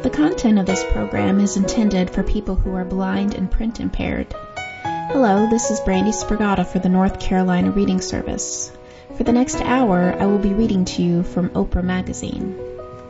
The content of this program is intended for people who are blind and print impaired. Hello, this is Brandy Spragata for the North Carolina Reading Service. For the next hour, I will be reading to you from Oprah Magazine.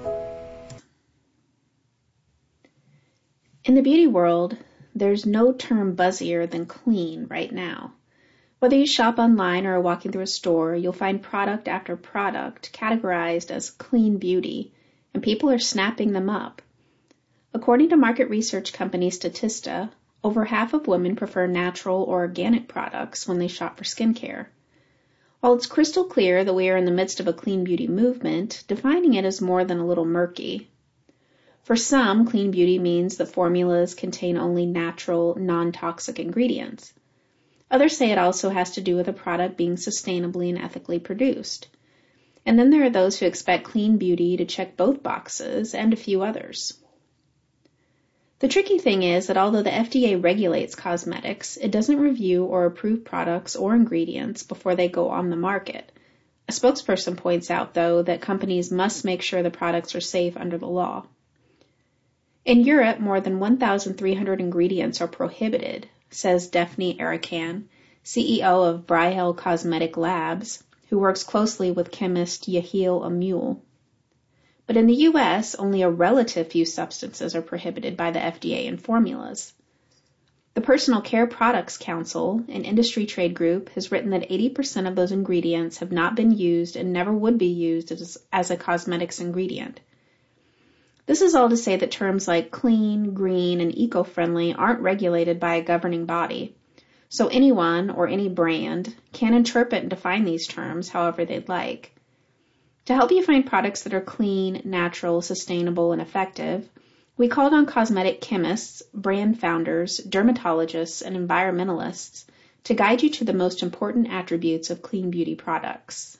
In the beauty world, there's no term buzzier than clean right now. Whether you shop online or are walking through a store, you'll find product after product categorized as clean beauty, and people are snapping them up. According to market research company Statista, over half of women prefer natural or organic products when they shop for skincare. While it's crystal clear that we are in the midst of a clean beauty movement, defining it is more than a little murky. For some, clean beauty means that formulas contain only natural, non-toxic ingredients. Others say it also has to do with a product being sustainably and ethically produced. And then there are those who expect clean beauty to check both boxes and a few others. The tricky thing is that although the FDA regulates cosmetics, it doesn't review or approve products or ingredients before they go on the market. A spokesperson points out, though, that companies must make sure the products are safe under the law. In Europe, more than 1,300 ingredients are prohibited, says Daphne Arakan, CEO of Brihel Cosmetic Labs, who works closely with chemist Yehiel Amul. But in the U.S., only a relative few substances are prohibited by the FDA in formulas. The Personal Care Products Council, an industry trade group, has written that 80% of those ingredients have not been used and never would be used as a cosmetics ingredient. This is all to say that terms like clean, green, and eco-friendly aren't regulated by a governing body, so anyone or any brand can interpret and define these terms however they'd like. To help you find products that are clean, natural, sustainable, and effective, we called on cosmetic chemists, brand founders, dermatologists, and environmentalists to guide you to the most important attributes of clean beauty products.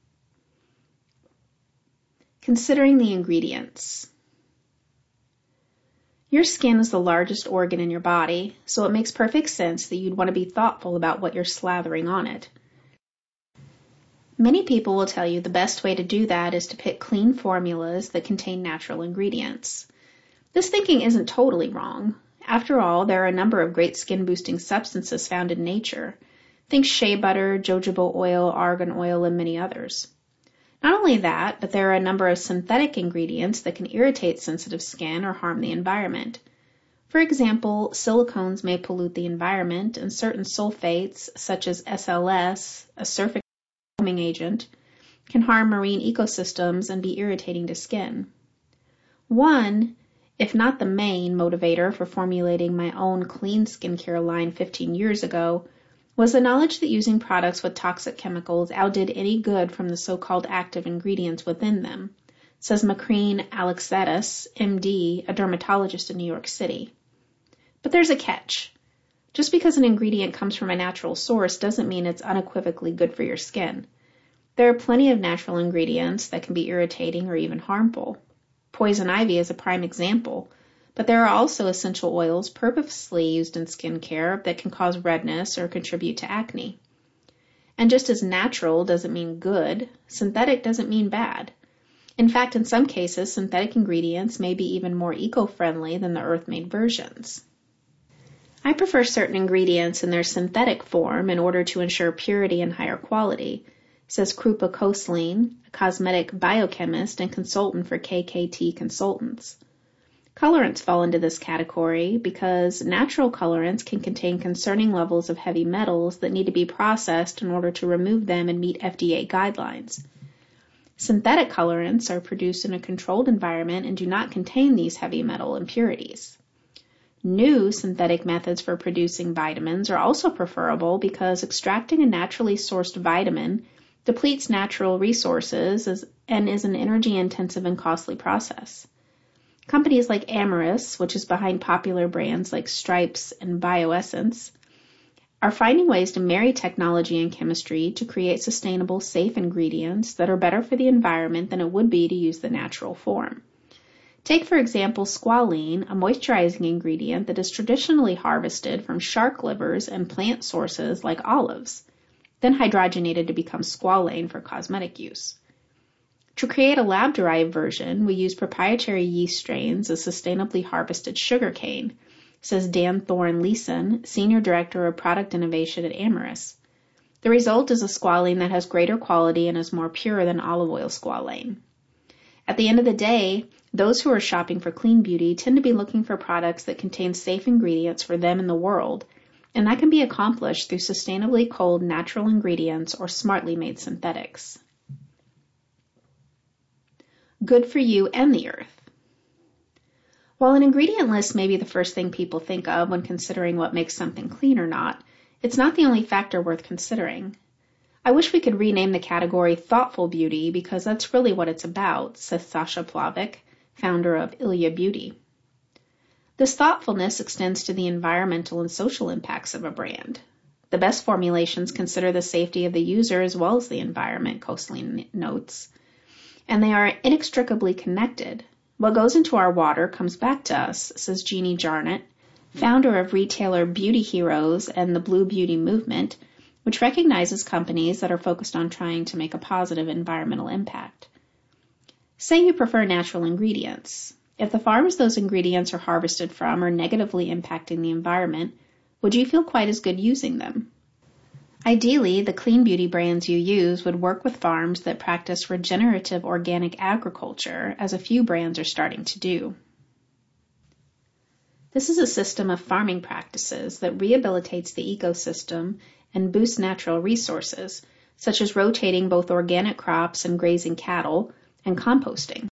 Considering the ingredients. Your skin is the largest organ in your body, so it makes perfect sense that you'd want to be thoughtful about what you're slathering on it. Many people will tell you the best way to do that is to pick clean formulas that contain natural ingredients. This thinking isn't totally wrong. After all, there are a number of great skin-boosting substances found in nature. Think shea butter, jojoba oil, argan oil, and many others. Not only that, but there are a number of synthetic ingredients that can irritate sensitive skin or harm the environment. For example, silicones may pollute the environment, and certain sulfates, such as SLS, a surface foaming agent, can harm marine ecosystems and be irritating to skin. One, if not the main, motivator for formulating my own clean skincare line 15 years ago was the knowledge that using products with toxic chemicals outdid any good from the so-called active ingredients within them, says Macrine Alexetis, MD, a dermatologist in New York City. But there's a catch. Just because an ingredient comes from a natural source doesn't mean it's unequivocally good for your skin. There are plenty of natural ingredients that can be irritating or even harmful. Poison ivy is a prime example, but there are also essential oils purposely used in skincare that can cause redness or contribute to acne. And just as natural doesn't mean good, synthetic doesn't mean bad. In fact, in some cases, synthetic ingredients may be even more eco-friendly than the earth-made versions. I prefer certain ingredients in their synthetic form in order to ensure purity and higher quality, says Krupa Koslein, a cosmetic biochemist and consultant for KKT Consultants. Colorants fall into this category because natural colorants can contain concerning levels of heavy metals that need to be processed in order to remove them and meet FDA guidelines. Synthetic colorants are produced in a controlled environment and do not contain these heavy metal impurities. New synthetic methods for producing vitamins are also preferable because extracting a naturally sourced vitamin depletes natural resources and is an energy-intensive and costly process. Companies like Amyris, which is behind popular brands like Stripes and Bioessence, are finding ways to marry technology and chemistry to create sustainable, safe ingredients that are better for the environment than it would be to use the natural form. Take, for example, squalene, a moisturizing ingredient that is traditionally harvested from shark livers and plant sources like olives, then hydrogenated to become squalane for cosmetic use. To create a lab-derived version, we use proprietary yeast strains of sustainably harvested sugarcane, says Dan Thorne-Leeson, Senior Director of Product Innovation at Amyris. The result is a squalane that has greater quality and is more pure than olive oil squalane. At the end of the day, those who are shopping for clean beauty tend to be looking for products that contain safe ingredients for them and the world, and that can be accomplished through sustainably culled natural ingredients or smartly made synthetics. Good for you and the earth. While an ingredient list may be the first thing people think of when considering what makes something clean or not, it's not the only factor worth considering. I wish we could rename the category thoughtful beauty because that's really what it's about, says Sasha Plavik, founder of Ilya Beauty. This thoughtfulness extends to the environmental and social impacts of a brand. The best formulations consider the safety of the user as well as the environment, Kosling notes. And they are inextricably connected. What goes into our water comes back to us, says Jeannie Jarnett, founder of retailer Beauty Heroes and the Blue Beauty Movement, which recognizes companies that are focused on trying to make a positive environmental impact. Say you prefer natural ingredients. If the farms those ingredients are harvested from are negatively impacting the environment, would you feel quite as good using them? Ideally, the clean beauty brands you use would work with farms that practice regenerative organic agriculture, as a few brands are starting to do. This is a system of farming practices that rehabilitates the ecosystem and boosts natural resources, such as rotating both organic crops and grazing cattle, and composting.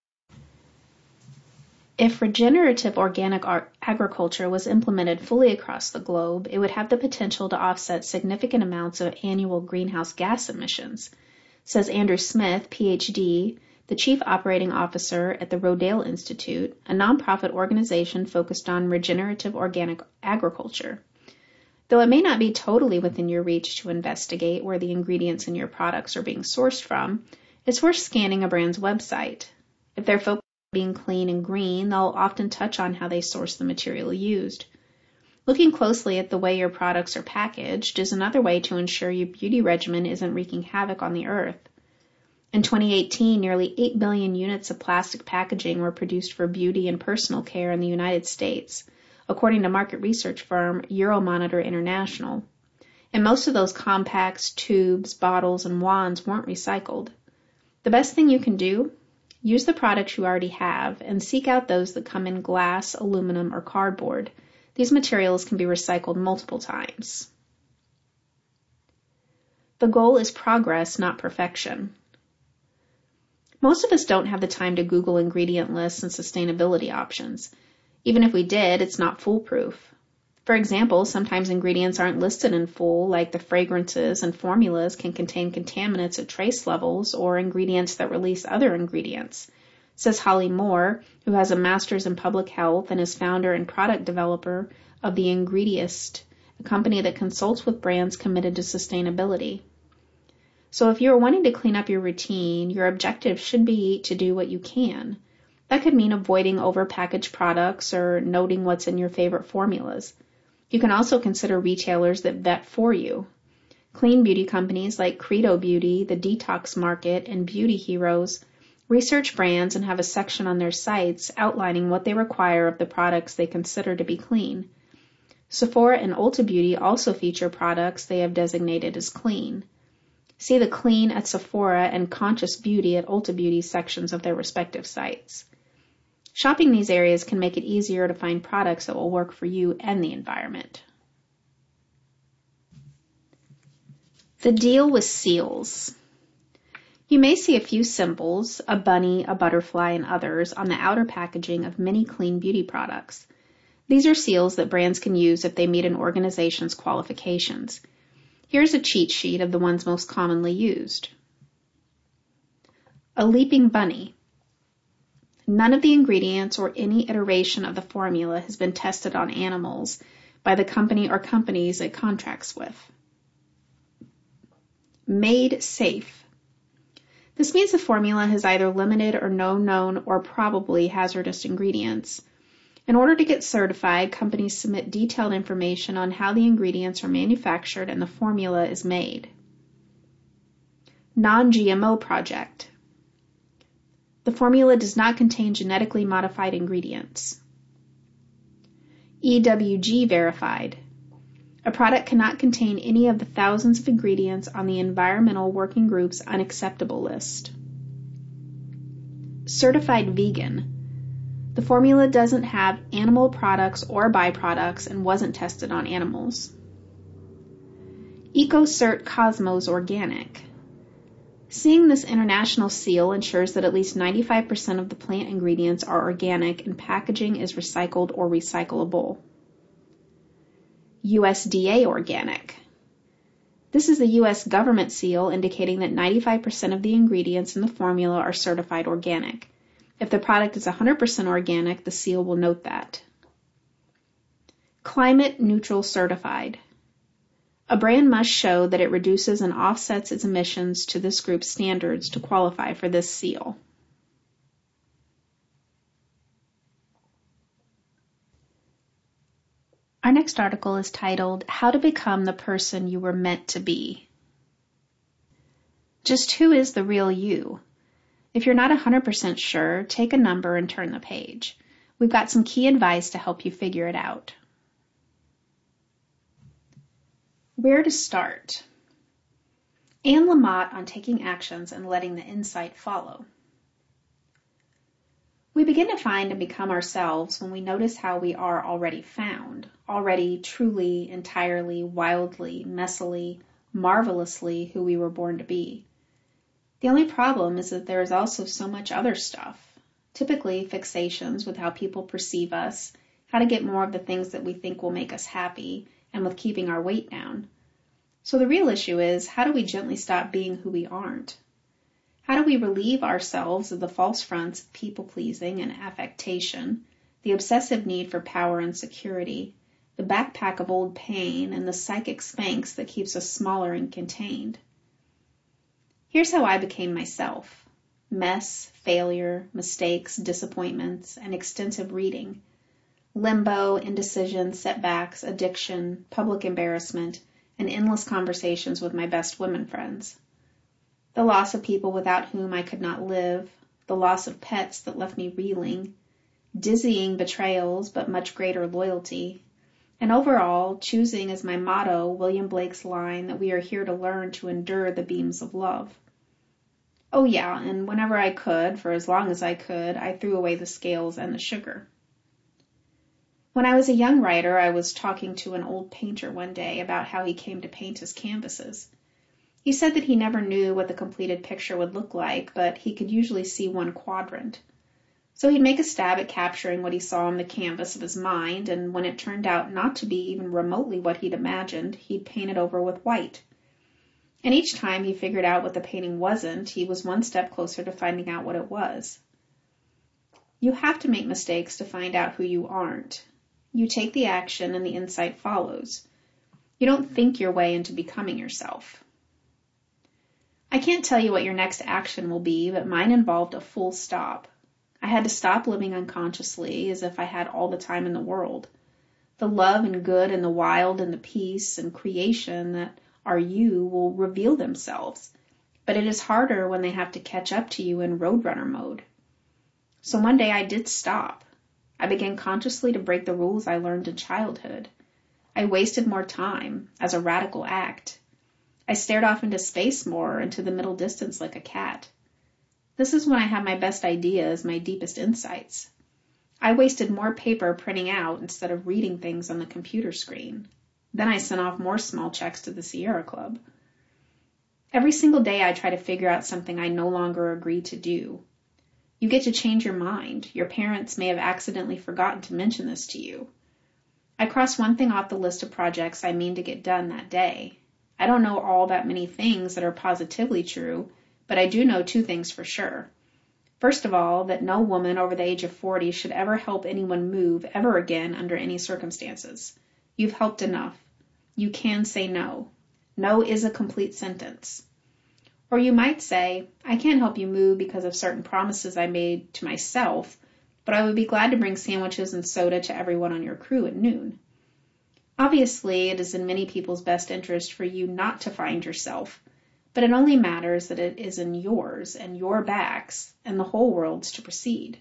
If regenerative organic agriculture was implemented fully across the globe, it would have the potential to offset significant amounts of annual greenhouse gas emissions, says Andrew Smith, Ph.D., the Chief Operating Officer at the Rodale Institute, a nonprofit organization focused on regenerative organic agriculture. Though it may not be totally within your reach to investigate where the ingredients in your products are being sourced from, it's worth scanning a brand's website. If they're focused being clean and green, they'll often touch on how they source the material used. Looking closely at the way your products are packaged is another way to ensure your beauty regimen isn't wreaking havoc on the earth. In 2018, nearly 8 billion units of plastic packaging were produced for beauty and personal care in the United States, according to market research firm Euromonitor International. And most of those compacts, tubes, bottles, and wands weren't recycled. The best thing you can do? Use the products you already have and seek out those that come in glass, aluminum, or cardboard. These materials can be recycled multiple times. The goal is progress, not perfection. Most of us don't have the time to Google ingredient lists and sustainability options. Even if we did, it's not foolproof. For example, sometimes ingredients aren't listed in full, like the fragrances and formulas can contain contaminants at trace levels or ingredients that release other ingredients, says Holly Moore, who has a master's in public health and is founder and product developer of the Ingrediist, a company that consults with brands committed to sustainability. So if you're wanting to clean up your routine, your objective should be to do what you can. That could mean avoiding overpackaged products or noting what's in your favorite formulas. You can also consider retailers that vet for you. Clean beauty companies like Credo Beauty, The Detox Market, and Beauty Heroes research brands and have a section on their sites outlining what they require of the products they consider to be clean. Sephora and Ulta Beauty also feature products they have designated as clean. See the Clean at Sephora and Conscious Beauty at Ulta Beauty sections of their respective sites. Shopping these areas can make it easier to find products that will work for you and the environment. The deal with seals. You may see a few symbols, a bunny, a butterfly, and others, on the outer packaging of many clean beauty products. These are seals that brands can use if they meet an organization's qualifications. Here's a cheat sheet of the ones most commonly used. A leaping bunny. None of the ingredients or any iteration of the formula has been tested on animals by the company or companies it contracts with. Made safe. This means the formula has either limited or no known or probably hazardous ingredients. In order to get certified, companies submit detailed information on how the ingredients are manufactured and the formula is made. Non-GMO project. The formula does not contain genetically modified ingredients. EWG verified. A product cannot contain any of the thousands of ingredients on the Environmental Working Group's unacceptable list. Certified vegan. The formula doesn't have animal products or byproducts and wasn't tested on animals. EcoCert Cosmos Organic. Seeing this international seal ensures that at least 95% of the plant ingredients are organic and packaging is recycled or recyclable. USDA Organic. This is the U.S. government seal indicating that 95% of the ingredients in the formula are certified organic. If the product is 100% organic, the seal will note that. Climate Neutral Certified. A brand must show that it reduces and offsets its emissions to this group's standards to qualify for this seal. Our next article is titled, How to Become the Person You Were Meant to Be. Just who is the real you? If you're not 100% sure, take a number and turn the page. We've got some key advice to help you figure it out. Where to start? Anne Lamott on taking actions and letting the insight follow. We begin to find and become ourselves when we notice how we are already found, already truly, entirely, wildly, messily, marvelously who we were born to be. The only problem is that there is also so much other stuff, typically fixations with how people perceive us, how to get more of the things that we think will make us happy, and with keeping our weight down. So the real issue is, how do we gently stop being who we aren't? How do we relieve ourselves of the false fronts of people-pleasing and affectation, the obsessive need for power and security, the backpack of old pain, and the psychic Spanx that keeps us smaller and contained? Here's how I became myself. Mess, failure, mistakes, disappointments, and extensive reading. Limbo, indecision, setbacks, addiction, public embarrassment, and endless conversations with my best women friends. The loss of people without whom I could not live, the loss of pets that left me reeling, dizzying betrayals but much greater loyalty, and overall choosing as my motto William Blake's line that we are here to learn to endure the beams of love. Oh yeah, and whenever I could, for as long as I could, I threw away the scales and the sugar. When I was a young writer, I was talking to an old painter one day about how he came to paint his canvases. He said that he never knew what the completed picture would look like, but he could usually see one quadrant. So he'd make a stab at capturing what he saw on the canvas of his mind, and when it turned out not to be even remotely what he'd imagined, he'd paint it over with white. And each time he figured out what the painting wasn't, he was one step closer to finding out what it was. You have to make mistakes to find out who you aren't. You take the action and the insight follows. You don't think your way into becoming yourself. I can't tell you what your next action will be, but mine involved a full stop. I had to stop living unconsciously as if I had all the time in the world. The love and good and the wild and the peace and creation that are you will reveal themselves, but it is harder when they have to catch up to you in roadrunner mode. So one day I did stop. I began consciously to break the rules I learned in childhood. I wasted more time as a radical act. I stared off into space more, into the middle distance like a cat. This is when I have my best ideas, my deepest insights. I wasted more paper printing out instead of reading things on the computer screen. Then I sent off more small checks to the Sierra Club. Every single day I try to figure out something I no longer agree to do. You get to change your mind. Your parents may have accidentally forgotten to mention this to you. I cross one thing off the list of projects I mean to get done that day. I don't know all that many things that are positively true, but I do know two things for sure. First of all, that no woman over the age of 40 should ever help anyone move ever again under any circumstances. You've helped enough. You can say no. No is a complete sentence. Or you might say, I can't help you move because of certain promises I made to myself, but I would be glad to bring sandwiches and soda to everyone on your crew at noon. Obviously, it is in many people's best interest for you not to find yourself, but it only matters that it is in yours and your backs and the whole world's to proceed.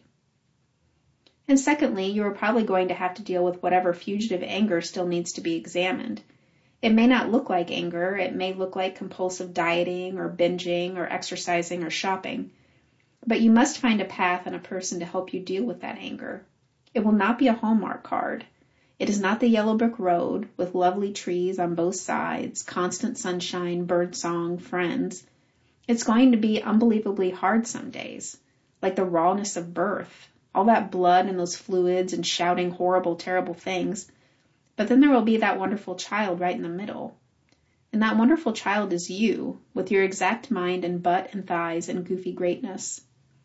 And secondly, you are probably going to have to deal with whatever fugitive anger still needs to be examined. It may not look like anger. It may look like compulsive dieting or binging or exercising or shopping. But you must find a path and a person to help you deal with that anger. It will not be a Hallmark card. It is not the yellow brick road with lovely trees on both sides, constant sunshine, birdsong, friends. It's going to be unbelievably hard some days, like the rawness of birth, all that blood and those fluids and shouting horrible, terrible things. But then there will be that wonderful child right in the middle. And that wonderful child is you, with your exact mind and butt and thighs and goofy greatness.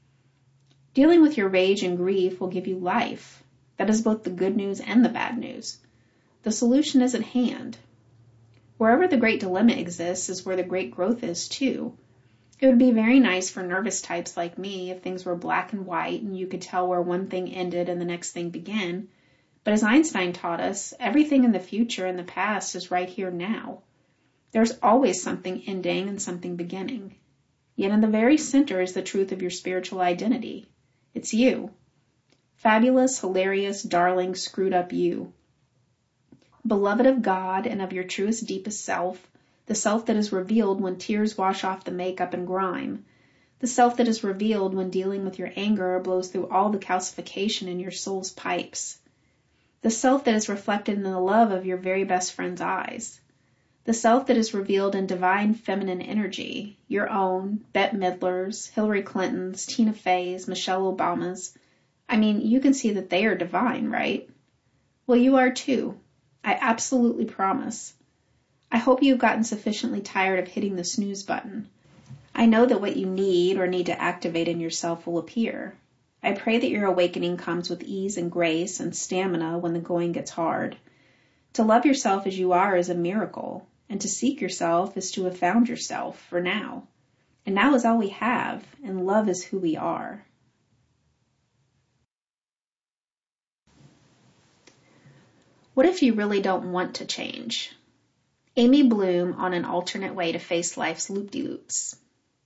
Dealing with your rage and grief will give you life. That is both the good news and the bad news. The solution is at hand. Wherever the great dilemma exists is where the great growth is, too. It would be very nice for nervous types like me if things were black and white and you could tell where one thing ended and the next thing began. But as Einstein taught us, everything in the future and the past is right here now. There's always something ending and something beginning. Yet in the very center is the truth of your spiritual identity. It's you. Fabulous, hilarious, darling, screwed up you. Beloved of God and of your truest, deepest self, the self that is revealed when tears wash off the makeup and grime, the self that is revealed when dealing with your anger blows through all the calcification in your soul's pipes, the self that is reflected in the love of your very best friend's eyes, the self that is revealed in divine feminine energy, your own, Bette Midler's, Hillary Clinton's, Tina Fey's, Michelle Obama's. I mean, you can see that they are divine, right? Well, you are too. I absolutely promise. I hope you've gotten sufficiently tired of hitting the snooze button. I know that what you need or need to activate in yourself will appear. I pray that your awakening comes with ease and grace and stamina when the going gets hard. To love yourself as you are is a miracle, and to seek yourself is to have found yourself for now. And now is all we have, and love is who we are. What if you really don't want to change? Amy Bloom on an alternate way to face life's loop-de-loops.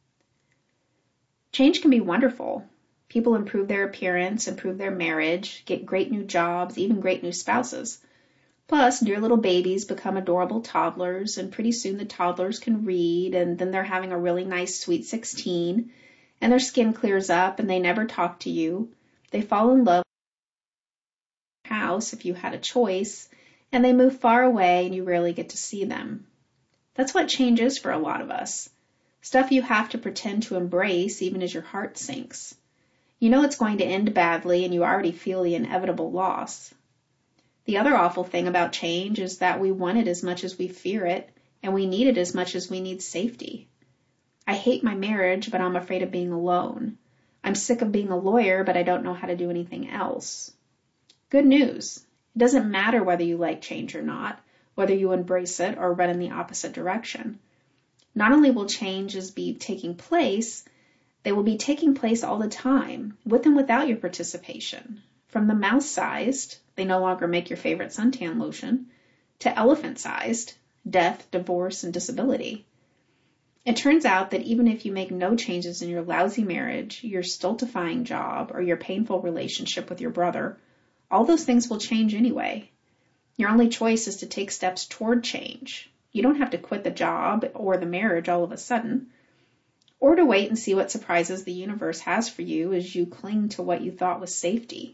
Change can be wonderful. People improve their appearance, improve their marriage, get great new jobs, even great new spouses. Plus, dear little babies become adorable toddlers, and pretty soon the toddlers can read, and then they're having a really nice sweet 16, and their skin clears up, and they never talk to you. They fall in love with your house if you had a choice, and they move far away, and you rarely get to see them. That's what change is for a lot of us. Stuff you have to pretend to embrace even as your heart sinks. You know it's going to end badly, and you already feel the inevitable loss. The other awful thing about change is that we want it as much as we fear it, and we need it as much as we need safety. I hate my marriage, but I'm afraid of being alone. I'm sick of being a lawyer, but I don't know how to do anything else. Good news. It doesn't matter whether you like change or not, whether you embrace it or run in the opposite direction. Not only will changes be taking place, they will be taking place all the time, with and without your participation. From the mouse-sized, they no longer make your favorite suntan lotion, to elephant-sized, death, divorce, and disability. It turns out that even if you make no changes in your lousy marriage, your stultifying job, or your painful relationship with your brother, all those things will change anyway. Your only choice is to take steps toward change. You don't have to quit the job or the marriage all of a sudden, or to wait and see what surprises the universe has for you as you cling to what you thought was safety.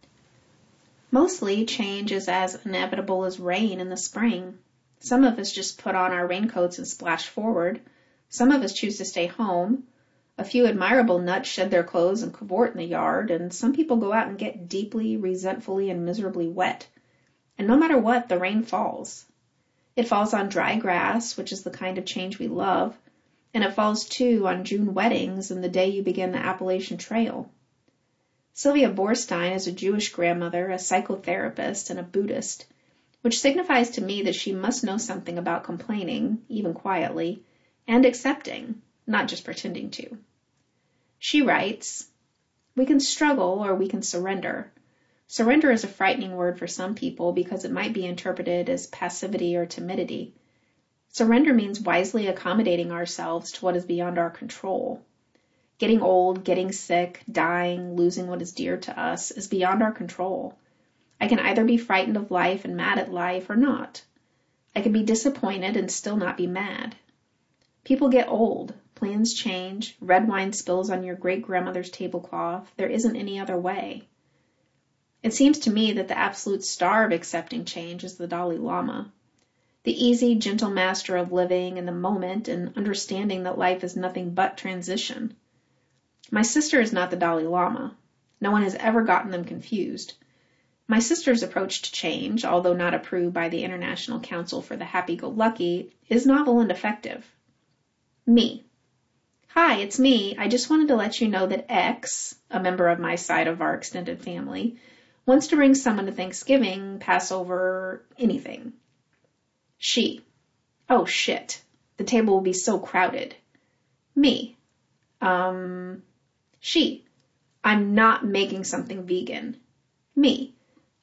Mostly, change is as inevitable as rain in the spring. Some of us just put on our raincoats and splash forward. Some of us choose to stay home. A few admirable nuts shed their clothes and cavort in the yard, and some people go out and get deeply, resentfully, and miserably wet. And no matter what, the rain falls. It falls on dry grass, which is the kind of change we love, and it falls, too, on June weddings and the day you begin the Appalachian Trail. Sylvia Boorstein is a Jewish grandmother, a psychotherapist, and a Buddhist, which signifies to me that she must know something about complaining, even quietly, and accepting, not just pretending to. She writes, "We can struggle or we can surrender. Surrender is a frightening word for some people because it might be interpreted as passivity or timidity. Surrender means wisely accommodating ourselves to what is beyond our control. Getting old, getting sick, dying, losing what is dear to us is beyond our control. I can either be frightened of life and mad at life or not. I can be disappointed and still not be mad. People get old, plans change, red wine spills on your great-grandmother's tablecloth. There isn't any other way. It seems to me that the absolute star of accepting change is the Dalai Lama. The easy, gentle master of living in the moment and understanding that life is nothing but transition. My sister is not the Dalai Lama. No one has ever gotten them confused. My sister's approach to change, although not approved by the International Council for the Happy-Go-Lucky, is novel and effective. Me. Hi, it's me. I just wanted to let you know that X, a member of my side of our extended family, wants to bring someone to Thanksgiving, Passover, anything. She. Oh, shit. The table will be so crowded. Me. She. I'm not making something vegan. Me.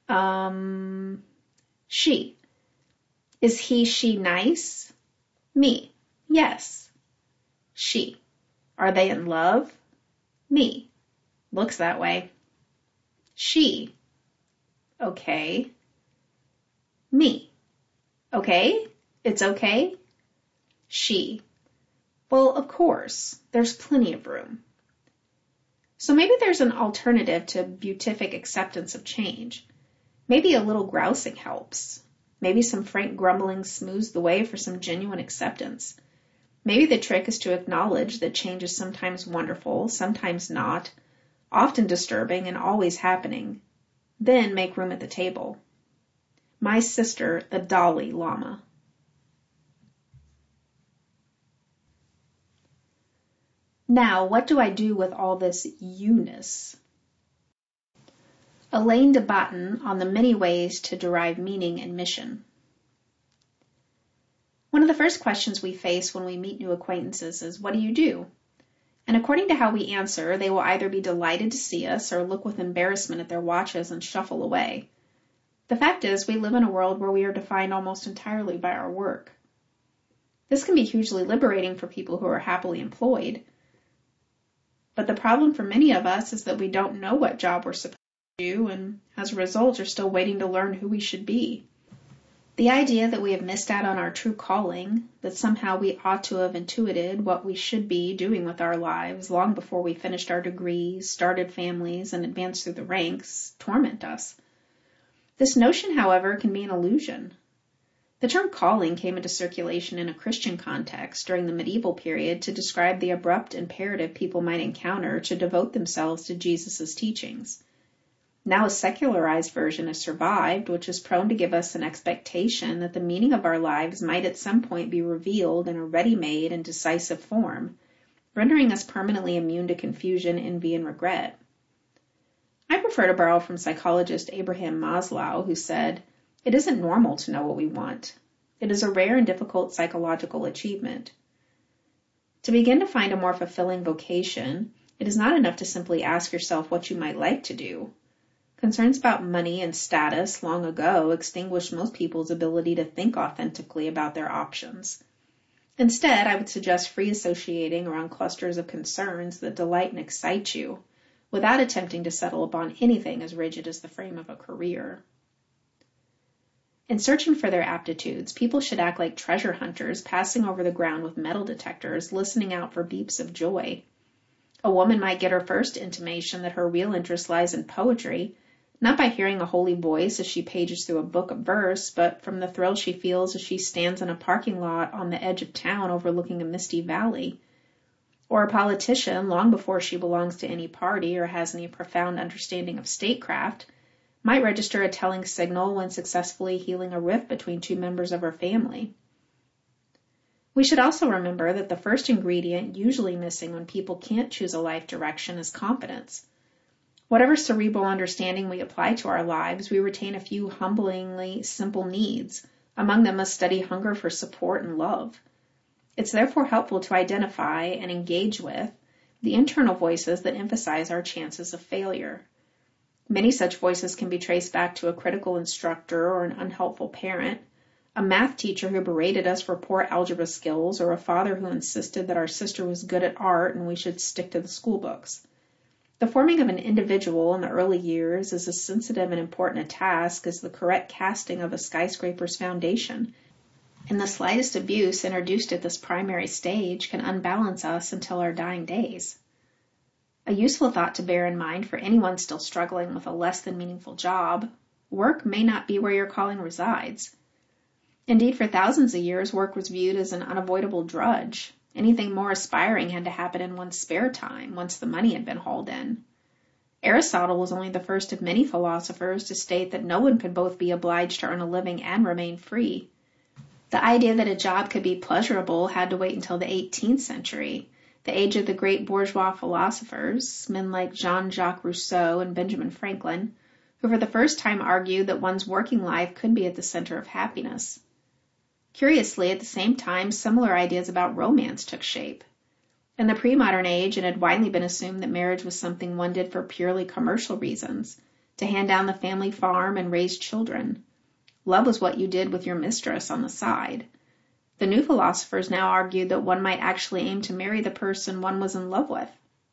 She. Is he, she nice? Me. Yes. She. Are they in love? Me. Looks that way. She. Okay. Me. Okay? It's okay? She. Well, of course. There's plenty of room. So maybe there's an alternative to beatific acceptance of change. Maybe a little grousing helps. Maybe some frank grumbling smooths the way for some genuine acceptance. Maybe the trick is to acknowledge that change is sometimes wonderful, sometimes not, often disturbing and always happening. Then make room at the table. My sister, the Dalai Lama. Now, what do I do with all this you-ness? Elaine de Botton on the many ways to derive meaning and mission. One of the first questions we face when we meet new acquaintances is, what do you do? And according to how we answer, they will either be delighted to see us or look with embarrassment at their watches and shuffle away. The fact is, we live in a world where we are defined almost entirely by our work. This can be hugely liberating for people who are happily employed. But the problem for many of us is that we don't know what job we're supposed to do, and as a result are still waiting to learn who we should be. The idea that we have missed out on our true calling, that somehow we ought to have intuited what we should be doing with our lives long before we finished our degrees, started families, and advanced through the ranks, torment us. This notion, however, can be an illusion. The term calling came into circulation in a Christian context during the medieval period to describe the abrupt imperative people might encounter to devote themselves to Jesus' teachings. Now a secularized version has survived, which is prone to give us an expectation that the meaning of our lives might at some point be revealed in a ready-made and decisive form, rendering us permanently immune to confusion, envy, and regret. I prefer to borrow from psychologist Abraham Maslow, who said, "It isn't normal to know what we want. It is a rare and difficult psychological achievement." To begin to find a more fulfilling vocation, it is not enough to simply ask yourself what you might like to do. Concerns about money and status long ago extinguished most people's ability to think authentically about their options. Instead, I would suggest free associating around clusters of concerns that delight and excite you, without attempting to settle upon anything as rigid as the frame of a career. In searching for their aptitudes, people should act like treasure hunters passing over the ground with metal detectors, listening out for beeps of joy. A woman might get her first intimation that her real interest lies in poetry, not by hearing a holy voice as she pages through a book of verse, but from the thrill she feels as she stands in a parking lot on the edge of town overlooking a misty valley. Or a politician, long before she belongs to any party or has any profound understanding of statecraft, might register a telling signal when successfully healing a rift between two members of her family. We should also remember that the first ingredient usually missing when people can't choose a life direction is competence. Whatever cerebral understanding we apply to our lives, we retain a few humblingly simple needs, among them a steady hunger for support and love. It's therefore helpful to identify and engage with the internal voices that emphasize our chances of failure. Many such voices can be traced back to a critical instructor or an unhelpful parent, a math teacher who berated us for poor algebra skills, or a father who insisted that our sister was good at art and we should stick to the school books. The forming of an individual in the early years is as sensitive and important a task as the correct casting of a skyscraper's foundation, and the slightest abuse introduced at this primary stage can unbalance us until our dying days. A useful thought to bear in mind for anyone still struggling with a less than meaningful job: work may not be where your calling resides. Indeed, for thousands of years, work was viewed as an unavoidable drudge. Anything more aspiring had to happen in one's spare time, once the money had been hauled in. Aristotle was only the first of many philosophers to state that no one could both be obliged to earn a living and remain free. The idea that a job could be pleasurable had to wait until the 18th century, the age of the great bourgeois philosophers, men like Jean-Jacques Rousseau and Benjamin Franklin, who for the first time argued that one's working life could be at the center of happiness. Curiously, at the same time, similar ideas about romance took shape. In the pre-modern age, it had widely been assumed that marriage was something one did for purely commercial reasons, to hand down the family farm and raise children. Love was what you did with your mistress on the side. The new philosophers now argued that one might actually aim to marry the person one was in love with.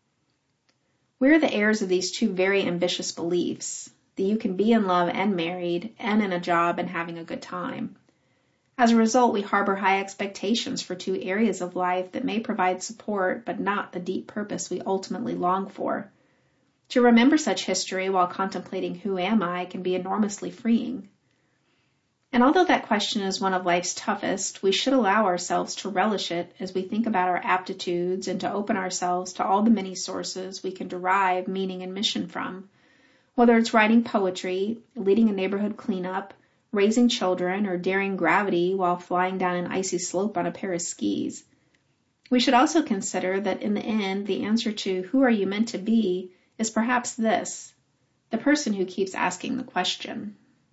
We are the heirs of these two very ambitious beliefs, that you can be in love and married, and in a job and having a good time. As a result, we harbor high expectations for two areas of life that may provide support, but not the deep purpose we ultimately long for. To remember such history while contemplating who am I can be enormously freeing. And although that question is one of life's toughest, we should allow ourselves to relish it as we think about our aptitudes and to open ourselves to all the many sources we can derive meaning and mission from, whether it's writing poetry, leading a neighborhood cleanup, raising children, or daring gravity while flying down an icy slope on a pair of skis. We should also consider that in the end, the answer to who are you meant to be is perhaps this: the person who keeps asking the question.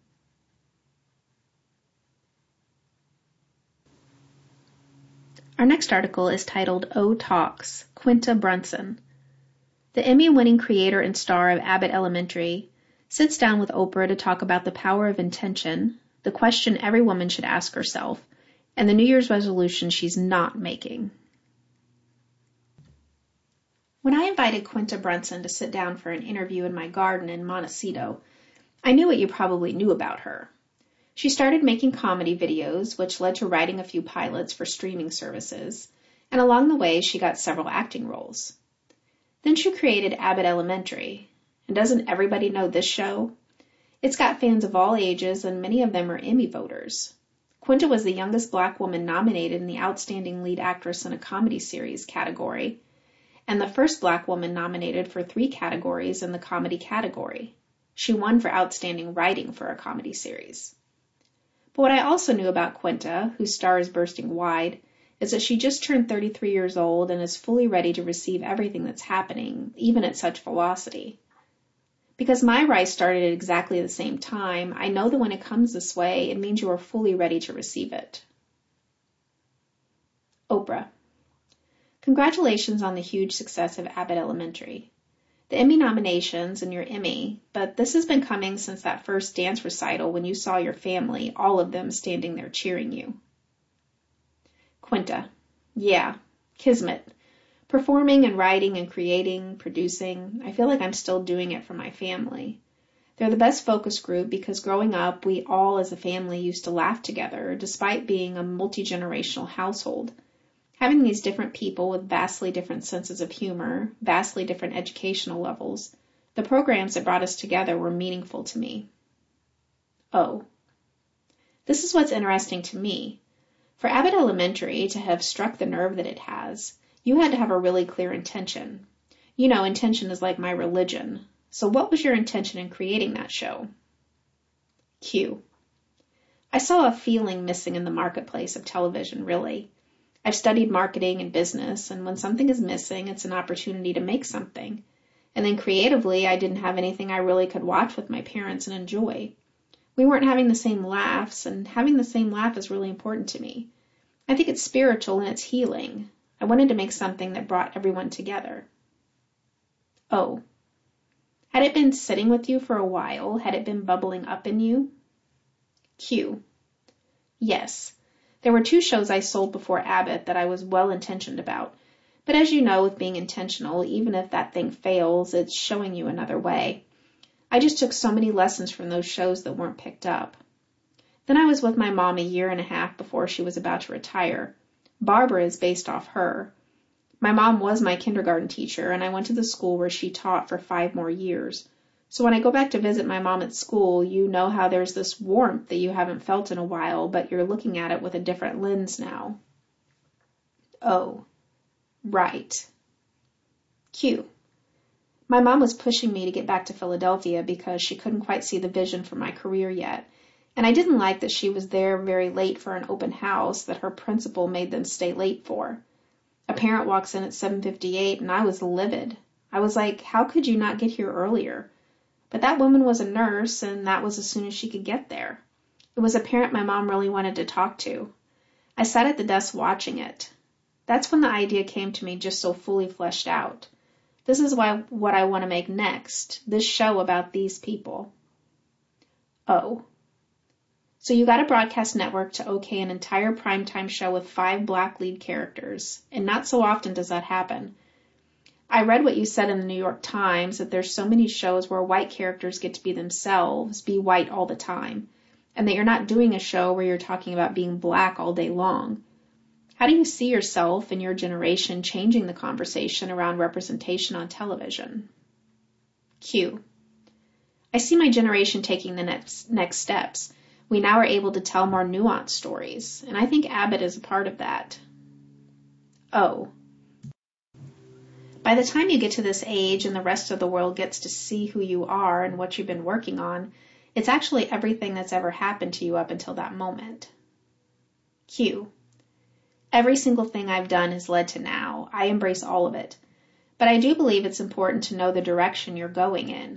Our next article is titled O Talks, Quinta Brunson. The Emmy-winning creator and star of Abbott Elementary sits down with Oprah to talk about the power of intention, the question every woman should ask herself, and the New Year's resolution she's not making. When I invited Quinta Brunson to sit down for an interview in my garden in Montecito, I knew what you probably knew about her. She started making comedy videos, which led to writing a few pilots for streaming services, and along the way she got several acting roles. Then she created Abbott Elementary. And doesn't everybody know this show? It's got fans of all ages, and many of them are Emmy voters. Quinta was the youngest Black woman nominated in the Outstanding Lead Actress in a Comedy Series category, and the first Black woman nominated for 3 categories in the comedy category. She won for Outstanding Writing for a Comedy Series. But what I also knew about Quinta, whose star is bursting wide, is that she just turned 33 years old and is fully ready to receive everything that's happening, even at such velocity. Because my rise started at exactly the same time, I know that when it comes this way, it means you are fully ready to receive it. Oprah. Congratulations on the huge success of Abbott Elementary. The Emmy nominations and your Emmy, but this has been coming since that first dance recital when you saw your family, all of them standing there cheering you. Quinta. Yeah, kismet. Performing and writing and creating, producing, I feel like I'm still doing it for my family. They're the best focus group because growing up, we all as a family used to laugh together, despite being a multi-generational household. Having these different people with vastly different senses of humor, vastly different educational levels, the programs that brought us together were meaningful to me. Oh. This is what's interesting to me. For Abbott Elementary to have struck the nerve that it has, you had to have a really clear intention. You know, intention is like my religion. So what was your intention in creating that show? Q. I saw a feeling missing in the marketplace of television, really. I've studied marketing and business, and when something is missing, it's an opportunity to make something. And then creatively, I didn't have anything I really could watch with my parents and enjoy. We weren't having the same laughs, and having the same laugh is really important to me. I think it's spiritual and it's healing. I wanted to make something that brought everyone together. Oh. Had it been sitting with you for a while? Had it been bubbling up in you? Q. Yes, there were 2 shows I sold before Abbott that I was well-intentioned about. But as you know, with being intentional, even if that thing fails, it's showing you another way. I just took so many lessons from those shows that weren't picked up. Then I was with my mom a year and a half before she was about to retire. Barbara is based off her. My mom was my kindergarten teacher, and I went to the school where she taught for 5 more years. So when I go back to visit my mom at school, you know how there's this warmth that you haven't felt in a while, but you're looking at it with a different lens now. Oh, right. Q. My mom was pushing me to get back to Philadelphia because she couldn't quite see the vision for my career yet, and I didn't like that she was there very late for an open house that her principal made them stay late for. A parent walks in at 7:58, and I was livid. I was like, how could you not get here earlier? But that woman was a nurse, and that was as soon as she could get there. It was a parent my mom really wanted to talk to. I sat at the desk watching it. That's when the idea came to me just so fully fleshed out. This is what I want to make next, this show about these people. Oh. So you got a broadcast network to okay an entire primetime show with 5 black lead characters, and not so often does that happen. I read what you said in the New York Times, that there's so many shows where white characters get to be themselves, be white all the time, and that you're not doing a show where you're talking about being black all day long. How do you see yourself and your generation changing the conversation around representation on television? Q. I see my generation taking the next steps. We now are able to tell more nuanced stories, and I think Abbott is a part of that. Oh. By the time you get to this age and the rest of the world gets to see who you are and what you've been working on, it's actually everything that's ever happened to you up until that moment. Q. Every single thing I've done has led to now. I embrace all of it. But I do believe it's important to know the direction you're going in.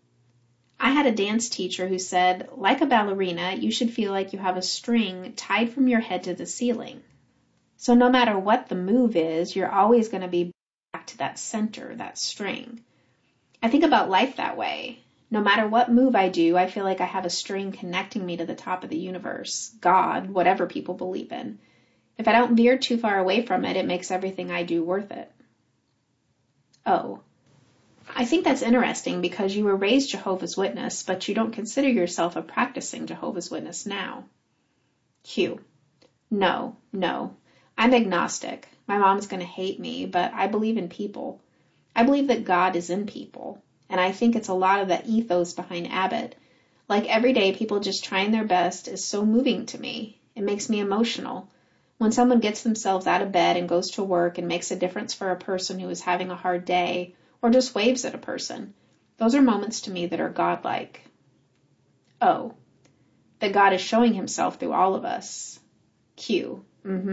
I had a dance teacher who said, like a ballerina, you should feel like you have a string tied from your head to the ceiling. So no matter what the move is, you're always going to be back to that center, that string. I think about life that way. No matter what move I do, I feel like I have a string connecting me to the top of the universe, God, whatever people believe in. If I don't veer too far away from it, it makes everything I do worth it. Oh. I think that's interesting because you were raised Jehovah's Witness, but you don't consider yourself a practicing Jehovah's Witness now. Q. No. I'm agnostic. My mom's going to hate me, but I believe in people. I believe that God is in people, and I think it's a lot of the ethos behind Abbott. Like every day, people just trying their best is so moving to me. It makes me emotional. When someone gets themselves out of bed and goes to work and makes a difference for a person who is having a hard day, or just waves at a person, those are moments to me that are godlike. Oh, that God is showing himself through all of us. Q.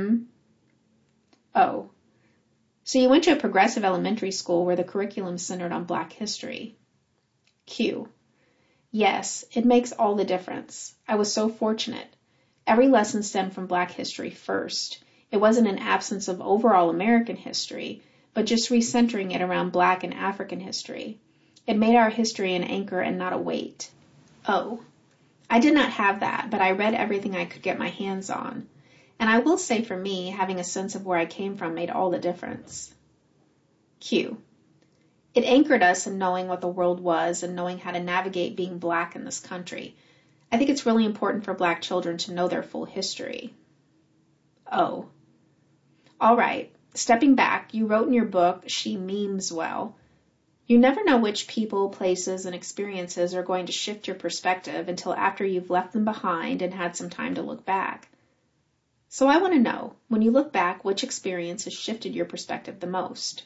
Oh, so you went to a progressive elementary school where the curriculum centered on Black history. Q. Yes, it makes all the difference. I was so fortunate. Every lesson stemmed from Black history first. It wasn't an absence of overall American history, but just recentering it around Black and African history. It made our history an anchor and not a weight. Oh, I did not have that, but I read everything I could get my hands on. And I will say for me, having a sense of where I came from made all the difference. Q. It anchored us in knowing what the world was and knowing how to navigate being Black in this country. I think it's really important for Black children to know their full history. Oh. All right. Stepping back, you wrote in your book, She Memes Well. You never know which people, places, and experiences are going to shift your perspective until after you've left them behind and had some time to look back. So I want to know, when you look back, which experience has shifted your perspective the most?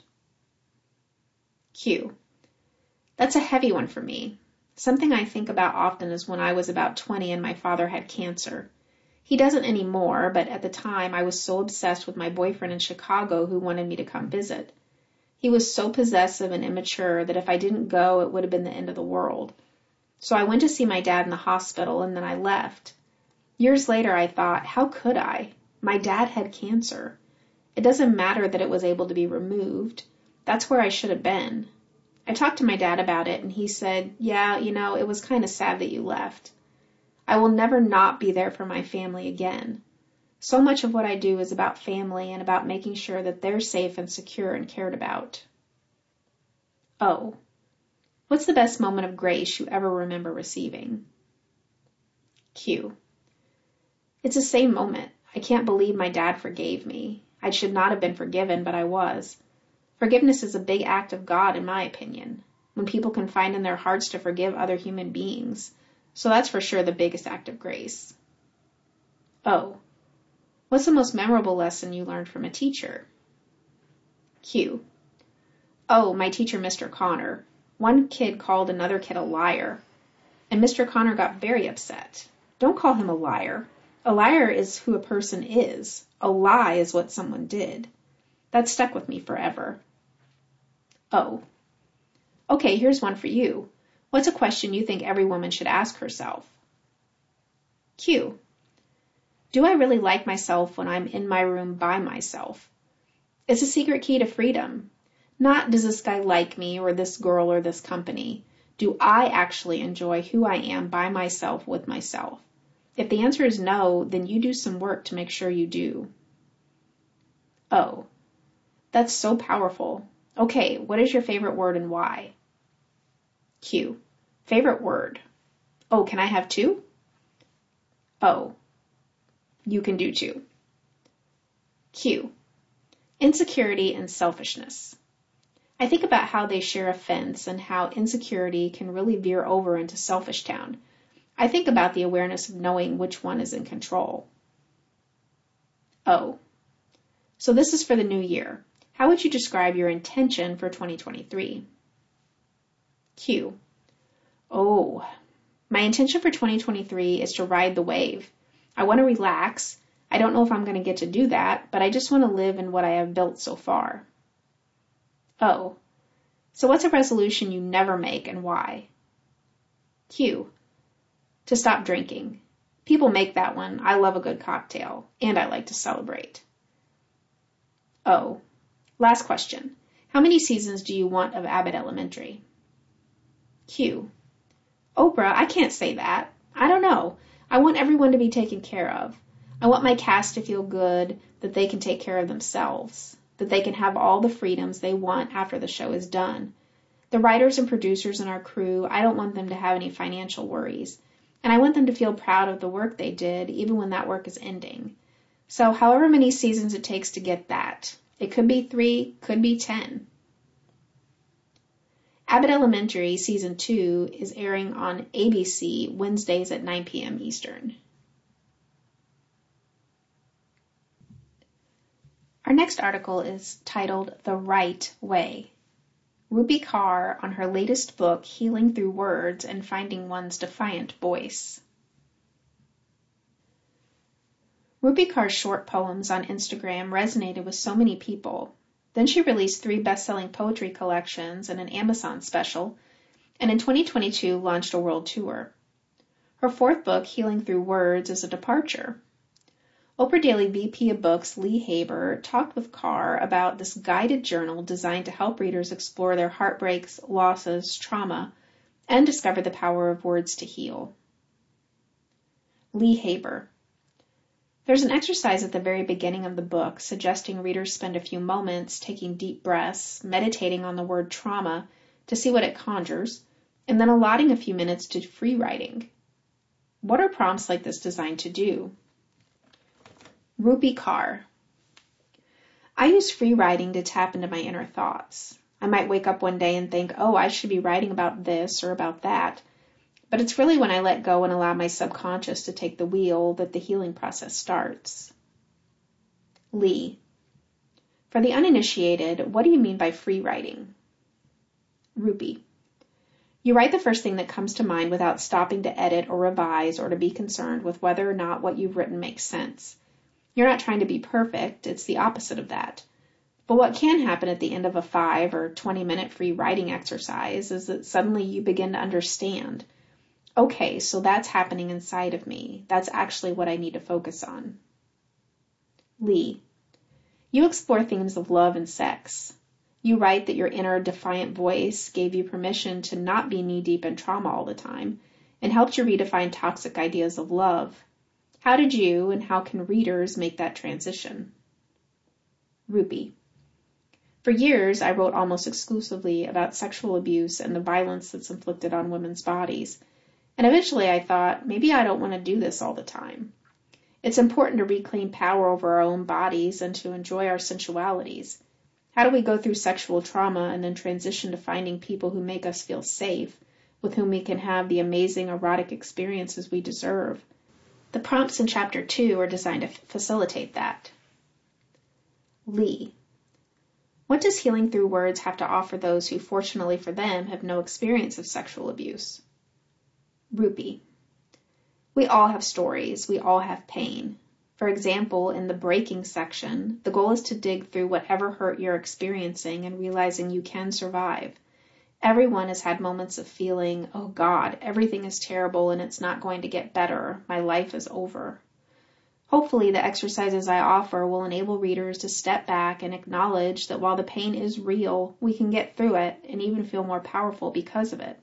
Q. That's a heavy one for me. Something I think about often is when I was about 20 and my father had cancer. He doesn't anymore, but at the time I was so obsessed with my boyfriend in Chicago who wanted me to come visit. He was so possessive and immature that if I didn't go, it would have been the end of the world. So I went to see my dad in the hospital and then I left. Years later, I thought, how could I? My dad had cancer. It doesn't matter that it was able to be removed. That's where I should have been. I talked to my dad about it, and he said, yeah, it was kind of sad that you left. I will never not be there for my family again. So much of what I do is about family and about making sure that they're safe and secure and cared about. O. What's the best moment of grace you ever remember receiving? Q. It's the same moment. I can't believe my dad forgave me. I should not have been forgiven, but I was. Forgiveness is a big act of God, in my opinion, when people can find in their hearts to forgive other human beings. So that's for sure the biggest act of grace. O. What's the most memorable lesson you learned from a teacher? Q. Oh, my teacher, Mr. Connor. One kid called another kid a liar, and Mr. Connor got very upset. Don't call him a liar. A liar is who a person is. A lie is what someone did. That stuck with me forever. Oh. Okay, here's one for you. What's a question you think every woman should ask herself? Q. Do I really like myself when I'm in my room by myself? It's a secret key to freedom. Not does this guy like me or this girl or this company. Do I actually enjoy who I am by myself with myself? If the answer is no, then you do some work to make sure you do. Oh, that's so powerful. Okay, what is your favorite word and why? Q. Favorite word. Oh, can I have two? Oh, you can do two. Q. Insecurity and selfishness. I think about how they share a fence and how insecurity can really veer over into selfish town. I think about the awareness of knowing which one is in control. Oh. So this is for the new year. How would you describe your intention for 2023? Q. Oh. My intention for 2023 is to ride the wave. I want to relax. I don't know if I'm going to get to do that, but I just want to live in what I have built so far. Oh. So what's a resolution you never make and why? Q. To stop drinking. People make that one. I love a good cocktail, and I like to celebrate. Oh. Last question. How many seasons do you want of Abbott Elementary? Q. Oprah, I can't say that. I don't know. I want everyone to be taken care of. I want my cast to feel good, that they can take care of themselves, that they can have all the freedoms they want after the show is done. The writers and producers in our crew, I don't want them to have any financial worries. And I want them to feel proud of the work they did, even when that work is ending. So however many seasons it takes to get that. It could be 3, could be 10. Abbott Elementary Season 2 is airing on ABC Wednesdays at 9 p.m. Eastern. Our next article is titled The Right Way. Rupi Kaur on her latest book, Healing Through Words and Finding One's Defiant Voice. Rupi Kaur's short poems on Instagram resonated with so many people. Then she released 3 best-selling poetry collections and an Amazon special, and in 2022 launched a world tour. Her 4th book, Healing Through Words, is a departure. Oprah Daily VP of Books Lee Haber talked with Kaur about this guided journal designed to help readers explore their heartbreaks, losses, trauma, and discover the power of words to heal. Lee Haber. There's an exercise at the very beginning of the book suggesting readers spend a few moments taking deep breaths, meditating on the word trauma to see what it conjures, and then allotting a few minutes to free writing. What are prompts like this designed to do? Rupi Kaur. I use free writing to tap into my inner thoughts. I might wake up one day and think, oh, I should be writing about this or about that. But it's really when I let go and allow my subconscious to take the wheel that the healing process starts. Lee. For the uninitiated, what do you mean by free writing? Rupi. You write the first thing that comes to mind without stopping to edit or revise or to be concerned with whether or not what you've written makes sense. You're not trying to be perfect, it's the opposite of that. But what can happen at the end of a 5 or 20-minute free writing exercise is that suddenly you begin to understand. Okay, so that's happening inside of me. That's actually what I need to focus on. Lee. You explore themes of love and sex. You write that your inner defiant voice gave you permission to not be knee-deep in trauma all the time, and helped you redefine toxic ideas of love. How did you and how can readers make that transition? Rupi. For years, I wrote almost exclusively about sexual abuse and the violence that's inflicted on women's bodies. And eventually I thought, maybe I don't want to do this all the time. It's important to reclaim power over our own bodies and to enjoy our sensualities. How do we go through sexual trauma and then transition to finding people who make us feel safe, with whom we can have the amazing erotic experiences we deserve? The prompts in Chapter 2 are designed to facilitate that. Lee. What does healing through words have to offer those who, fortunately for them, have no experience of sexual abuse? Rupi. We all have stories. We all have pain. For example, in the breaking section, the goal is to dig through whatever hurt you're experiencing and realizing you can survive. Everyone has had moments of feeling, oh God, everything is terrible and it's not going to get better. My life is over. Hopefully, the exercises I offer will enable readers to step back and acknowledge that while the pain is real, we can get through it and even feel more powerful because of it.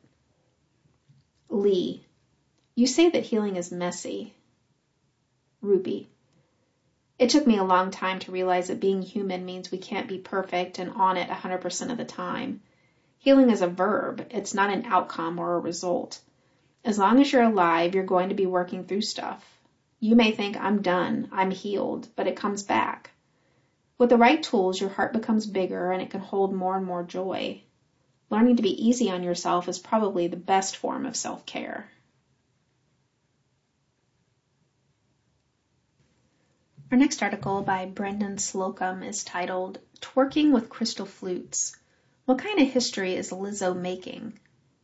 Lee. You say that healing is messy. Rupi. It took me a long time to realize that being human means we can't be perfect and on it 100% of the time. Healing is a verb. It's not an outcome or a result. As long as you're alive, you're going to be working through stuff. You may think, I'm done, I'm healed, but it comes back. With the right tools, your heart becomes bigger and it can hold more and more joy. Learning to be easy on yourself is probably the best form of self-care. Our next article by Brendan Slocum is titled, Twerking with Crystal Flutes. What kind of history is Lizzo making?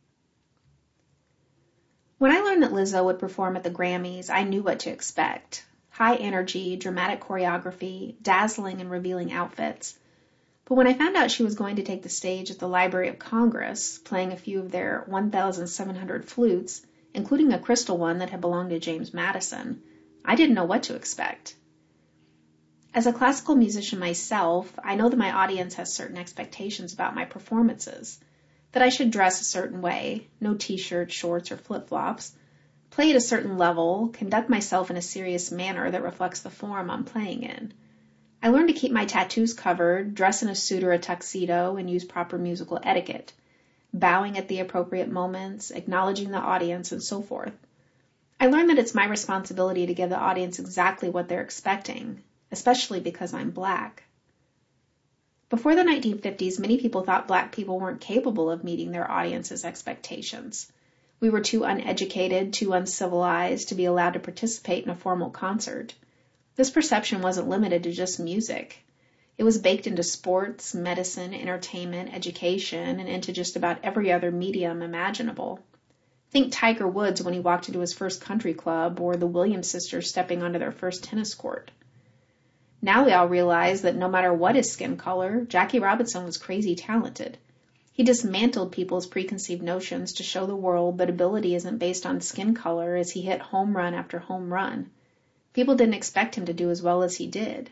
When I learned that Lizzo would perform at the Grammys, I knew what to expect. High energy, dramatic choreography, dazzling and revealing outfits. But when I found out she was going to take the stage at the Library of Congress, playing a few of their 1,700 flutes, including a crystal one that had belonged to James Madison, I didn't know what to expect. As a classical musician myself, I know that my audience has certain expectations about my performances, that I should dress a certain way, no t-shirts, shorts, or flip-flops, play at a certain level, conduct myself in a serious manner that reflects the forum I'm playing in. I learned to keep my tattoos covered, dress in a suit or a tuxedo, and use proper musical etiquette, bowing at the appropriate moments, acknowledging the audience, and so forth. I learned that it's my responsibility to give the audience exactly what they're expecting, especially because I'm Black. Before the 1950s, many people thought Black people weren't capable of meeting their audience's expectations. We were too uneducated, too uncivilized to be allowed to participate in a formal concert. This perception wasn't limited to just music. It was baked into sports, medicine, entertainment, education, and into just about every other medium imaginable. Think Tiger Woods when he walked into his first country club, or the Williams sisters stepping onto their first tennis court. Now we all realize that no matter what his skin color, Jackie Robinson was crazy talented. He dismantled people's preconceived notions to show the world that ability isn't based on skin color as he hit home run after home run. People didn't expect him to do as well as he did.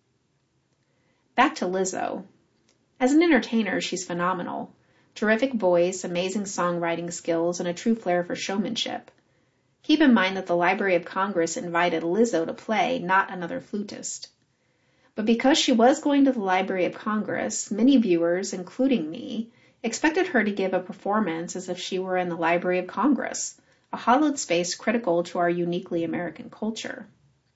Back to Lizzo. As an entertainer, she's phenomenal. Terrific voice, amazing songwriting skills, and a true flair for showmanship. Keep in mind that the Library of Congress invited Lizzo to play, not another flutist. But because she was going to the Library of Congress, many viewers, including me, expected her to give a performance as if she were in the Library of Congress, a hallowed space critical to our uniquely American culture.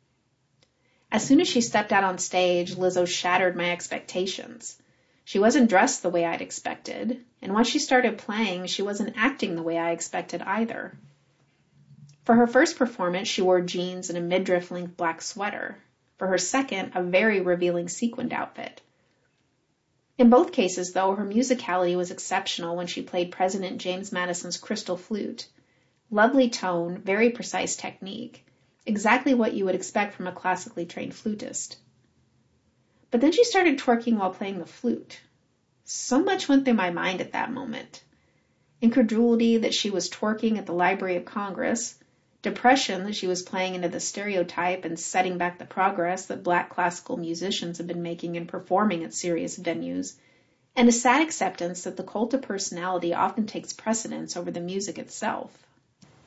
As soon as she stepped out on stage, Lizzo shattered my expectations. She wasn't dressed the way I'd expected, and once she started playing, she wasn't acting the way I expected either. For her first performance, she wore jeans and a midriff-length black sweater. For her second, a very revealing sequined outfit. In both cases, though, her musicality was exceptional when she played President James Madison's crystal flute. Lovely tone, very precise technique, exactly what you would expect from a classically trained flutist. But then she started twerking while playing the flute. So much went through my mind at that moment. Incredulity that she was twerking at the Library of Congress, depression that she was playing into the stereotype and setting back the progress that Black classical musicians have been making in performing at serious venues, and a sad acceptance that the cult of personality often takes precedence over the music itself.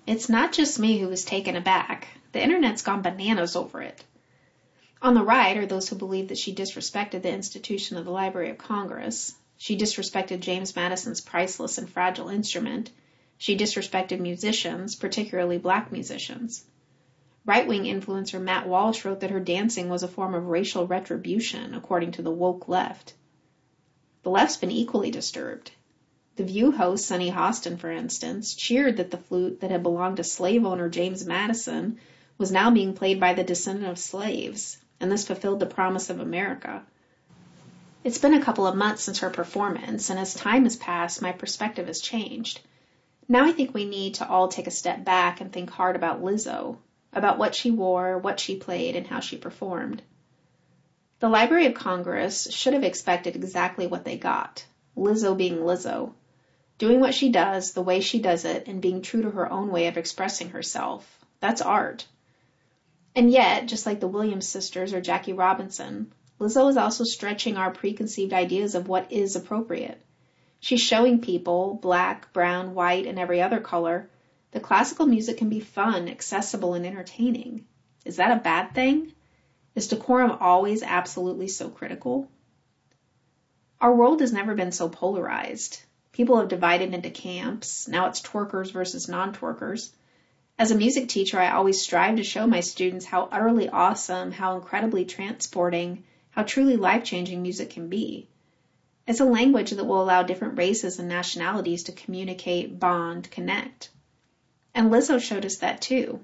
It's not just me who was taken aback. The internet's gone bananas over it. On the right are those who believe that she disrespected the institution of the Library of Congress. She disrespected James Madison's priceless and fragile instrument. She disrespected musicians, particularly black musicians. Right-wing influencer Matt Walsh wrote that her dancing was a form of racial retribution, according to the woke left. The left's been equally disturbed. The View host Sunny Hostin, for instance, cheered that the flute that had belonged to slave owner James Madison was now being played by the descendant of slaves, and this fulfilled the promise of America. It's been a couple of months since her performance, and as time has passed, my perspective has changed. Now I think we need to all take a step back and think hard about Lizzo, about what she wore, what she played, and how she performed. The Library of Congress should have expected exactly what they got, Lizzo being Lizzo, doing what she does, the way she does it, and being true to her own way of expressing herself. That's art. And yet, just like the Williams sisters or Jackie Robinson, Lizzo is also stretching our preconceived ideas of what is appropriate. She's showing people, black, brown, white, and every other color, that classical music can be fun, accessible, and entertaining. Is that a bad thing? Is decorum always absolutely so critical? Our world has never been so polarized. People have divided into camps. Now it's twerkers versus non-twerkers. As a music teacher, I always strive to show my students how utterly awesome, how incredibly transporting, how truly life-changing music can be. It's a language that will allow different races and nationalities to communicate, bond, connect. And Lizzo showed us that too.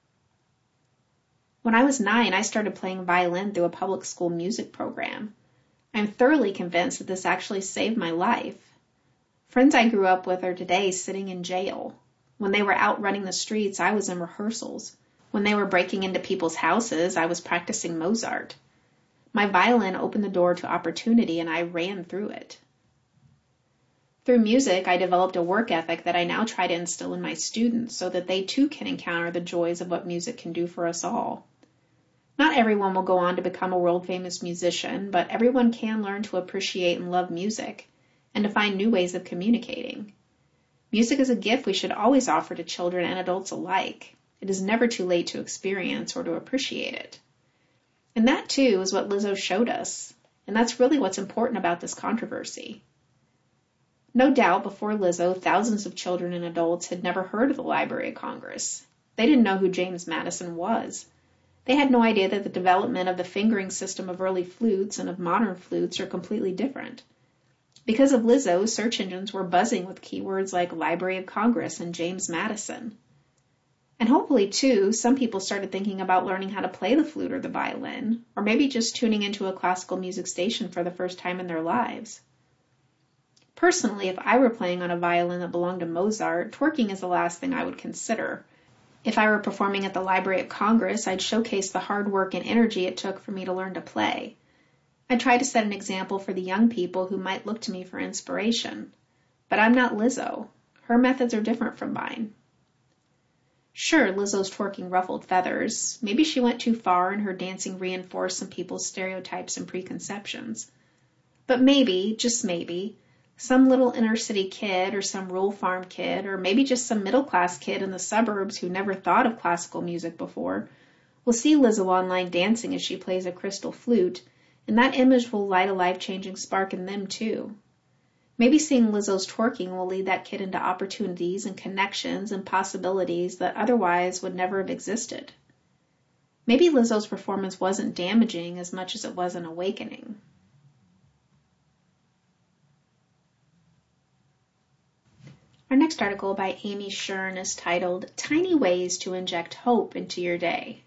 When I was 9, I started playing violin through a public school music program. I'm thoroughly convinced that this actually saved my life. Friends I grew up with are today sitting in jail. When they were out running the streets, I was in rehearsals. When they were breaking into people's houses, I was practicing Mozart. My violin opened the door to opportunity, and I ran through it. Through music, I developed a work ethic that I now try to instill in my students so that they too can encounter the joys of what music can do for us all. Not everyone will go on to become a world-famous musician, but everyone can learn to appreciate and love music, and to find new ways of communicating. Music is a gift we should always offer to children and adults alike. It is never too late to experience or to appreciate it. And that, too, is what Lizzo showed us, and that's really what's important about this controversy. No doubt, before Lizzo, thousands of children and adults had never heard of the Library of Congress. They didn't know who James Madison was. They had no idea that the development of the fingering system of early flutes and of modern flutes are completely different. Because of Lizzo, search engines were buzzing with keywords like Library of Congress and James Madison. And hopefully, too, some people started thinking about learning how to play the flute or the violin, or maybe just tuning into a classical music station for the first time in their lives. Personally, if I were playing on a violin that belonged to Mozart, twerking is the last thing I would consider. If I were performing at the Library of Congress, I'd showcase the hard work and energy it took for me to learn to play. I'd try to set an example for the young people who might look to me for inspiration. But I'm not Lizzo. Her methods are different from mine. Sure, Lizzo's twerking ruffled feathers. Maybe she went too far and her dancing reinforced some people's stereotypes and preconceptions. But maybe, just maybe, some little inner city kid or some rural farm kid or maybe just some middle class kid in the suburbs who never thought of classical music before will see Lizzo online dancing as she plays a crystal flute, and that image will light a life-changing spark in them too. Maybe seeing Lizzo's twerking will lead that kid into opportunities and connections and possibilities that otherwise would never have existed. Maybe Lizzo's performance wasn't damaging as much as it was an awakening. Our next article by Amy Shern is titled, Tiny Ways to Inject Hope into Your Day.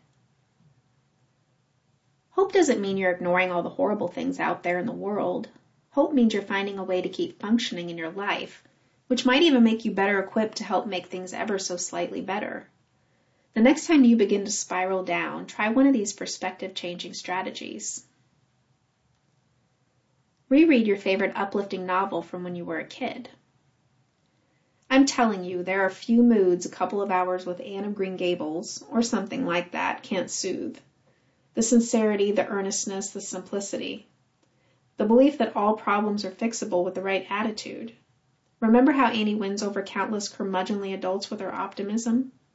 Hope doesn't mean you're ignoring all the horrible things out there in the world. Hope means you're finding a way to keep functioning in your life, which might even make you better equipped to help make things ever so slightly better. The next time you begin to spiral down, try one of these perspective-changing strategies. Reread your favorite uplifting novel from when you were a kid. I'm telling you, there are few moods a couple of hours with Anne of Green Gables, or something like that, can't soothe. The sincerity, the earnestness, the simplicity. The belief that all problems are fixable with the right attitude. Remember how Annie wins over countless curmudgeonly adults with her optimism?